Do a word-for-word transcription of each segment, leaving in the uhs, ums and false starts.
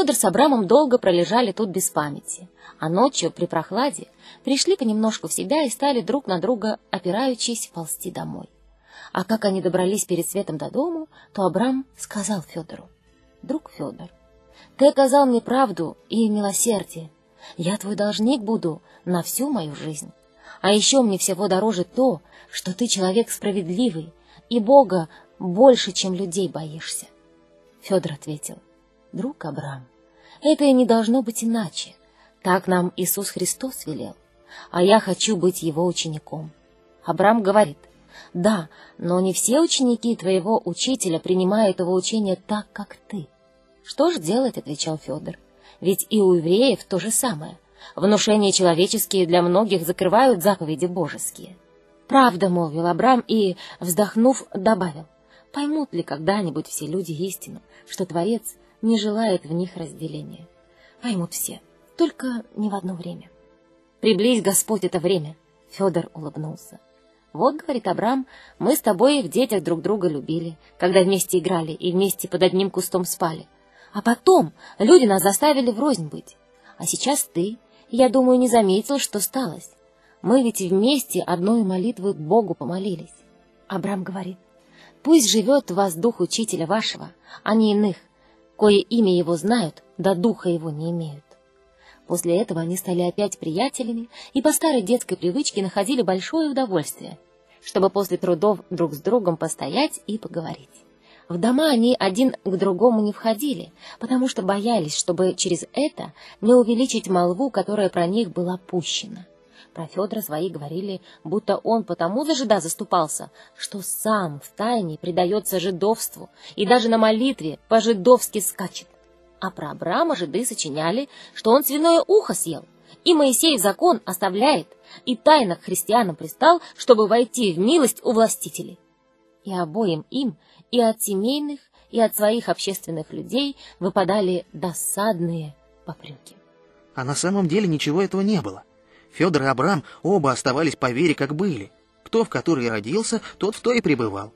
Федор с Абрамом долго пролежали тут без памяти, а ночью при прохладе пришли понемножку в себя и стали друг на друга, опираючись, ползти домой. А как они добрались перед светом до дому, то Абрам сказал Федору: «Друг Федор, ты оказал мне правду и милосердие. Я твой должник буду на всю мою жизнь. А еще мне всего дороже то, что ты человек справедливый и Бога больше, чем людей боишься». Федор ответил: «Друг Абрам, это и не должно быть иначе. Так нам Иисус Христос велел, а я хочу быть его учеником». Абрам говорит: «Да, но не все ученики твоего учителя принимают его учение так, как ты». «Что ж делать?» — отвечал Федор. «Ведь и у евреев то же самое. Внушения человеческие для многих закрывают заповеди божеские». «Правда», — молвил Абрам и, вздохнув, добавил: «Поймут ли когда-нибудь все люди истину, что Творец не желает в них разделения? Поймут все, только не в одно время». «Приблизь, Господь, это время», — Федор улыбнулся. «Вот, — говорит Абрам, — мы с тобой в детях друг друга любили, когда вместе играли и вместе под одним кустом спали. А потом люди нас заставили врознь быть. А сейчас ты, я думаю, не заметил, что сталось. Мы ведь вместе одной молитвой к Богу помолились». Абрам говорит: «Пусть живет в вас дух учителя вашего, а не иных, кое имя его знают, да духа его не имеют». После этого они стали опять приятелями и по старой детской привычке находили большое удовольствие, чтобы после трудов друг с другом постоять и поговорить. В дома они один к другому не входили, потому что боялись, чтобы через это не увеличить молву, которая про них была пущена. Про Федора свои говорили, будто он потому за жида заступался, что сам втайне предается жидовству и даже на молитве по-жидовски скачет. А про Абрама жиды сочиняли, что он свиное ухо съел, и Моисей закон оставляет, и тайно к христианам пристал, чтобы войти в милость у властителей. И обоим им, и от семейных, и от своих общественных людей выпадали досадные попреки. А на самом деле ничего этого не было. Федор и Абрам оба оставались по вере, как были. Кто в которой родился, тот в той и пребывал.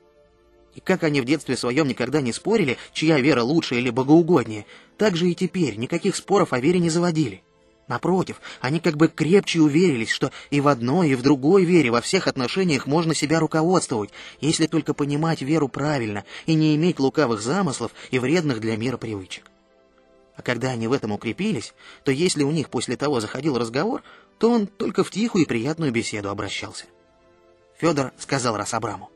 И как они в детстве своем никогда не спорили, чья вера лучше или богоугоднее, так же и теперь никаких споров о вере не заводили. Напротив, они как бы крепче уверились, что и в одной, и в другой вере во всех отношениях можно себя руководствовать, если только понимать веру правильно и не иметь лукавых замыслов и вредных для мира привычек. А когда они в этом укрепились, то если у них после того заходил разговор, то он только в тихую и приятную беседу обращался. Федор сказал раз Абраму: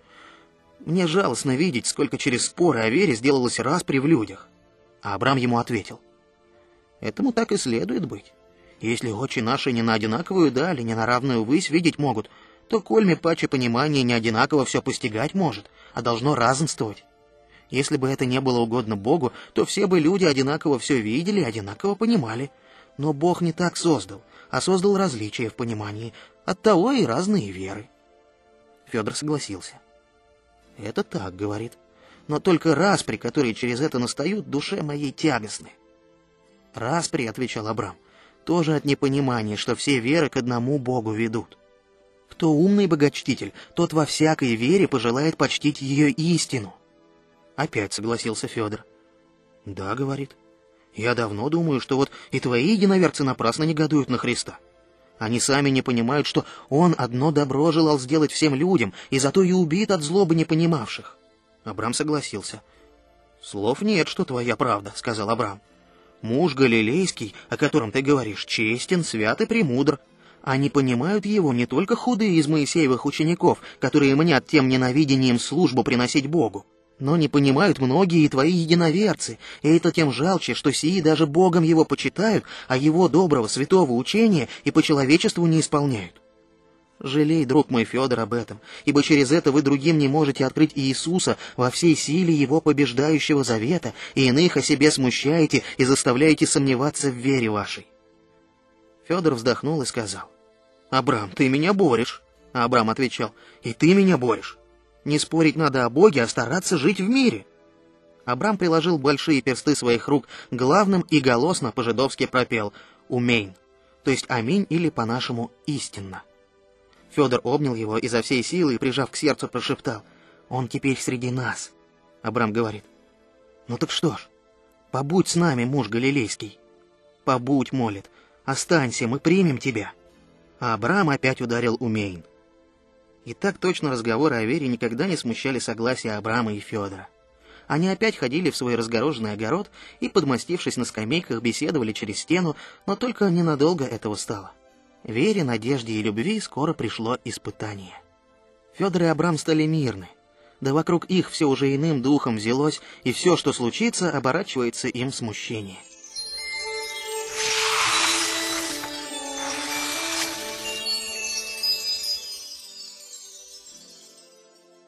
«Мне жалостно видеть, сколько через споры о вере сделалось распри в людях». А Абрам ему ответил: «Этому так и следует быть. Если очи наши не на одинаковую даль и не на равную высь видеть могут, то кольми паче понимание не одинаково все постигать может, а должно разнствовать. Если бы это не было угодно Богу, то все бы люди одинаково все видели и одинаково понимали. Но Бог не так создал, а создал различия в понимании, оттого и разные веры». Федор согласился. «Это так, — говорит, — но только распри, которые через это настают, душе моей тягостны». «Распри, — отвечал Абрам, — тоже от непонимания, что все веры к одному Богу ведут. Кто умный богочтитель, тот во всякой вере пожелает почтить ее истину». Опять согласился Федор. «Да, — говорит, — я давно думаю, что вот и твои единоверцы напрасно негодуют на Христа. Они сами не понимают, что Он одно добро желал сделать всем людям, и зато и убит от злобы непонимавших». Абрам согласился. «Слов нет, что твоя правда, — сказал Абрам. Муж галилейский, о котором ты говоришь, честен, свят и премудр. А не понимают его не только худые из Моисеевых учеников, которые мнят тем ненавидением службу приносить Богу, но не понимают многие и твои единоверцы, и это тем жалче, что сии даже Богом его почитают, а его доброго святого учения и по человечеству не исполняют. Жалей, друг мой Федор, об этом, ибо через это вы другим не можете открыть Иисуса во всей силе его побеждающего завета, и иных о себе смущаете и заставляете сомневаться в вере вашей». Федор вздохнул и сказал: «Абрам, ты меня борешь». А Абрам отвечал: «И ты меня борешь. Не спорить надо о Боге, а стараться жить в мире». Абрам приложил большие персты своих рук к главным и голосно по-жидовски пропел «Умейн», то есть «Аминь» или по-нашему «Истинно». Федор обнял его изо всей силы и, прижав к сердцу, прошептал: «Он теперь среди нас». Абрам говорит: «Ну так что ж, «Побудь с нами, муж галилейский». «Побудь», — молит, — «останься, мы примем тебя». А Абрам опять ударил Умейн. И так точно разговоры о вере никогда не смущали согласия Абрама и Федора. Они опять ходили в свой разгороженный огород и, подмастившись на скамейках, беседовали через стену, но только ненадолго этого стало. Вере, надежде и любви скоро пришло испытание. Федор и Абрам стали мирны. Да вокруг их все уже иным духом взялось, и все, что случится, оборачивается им в смущение.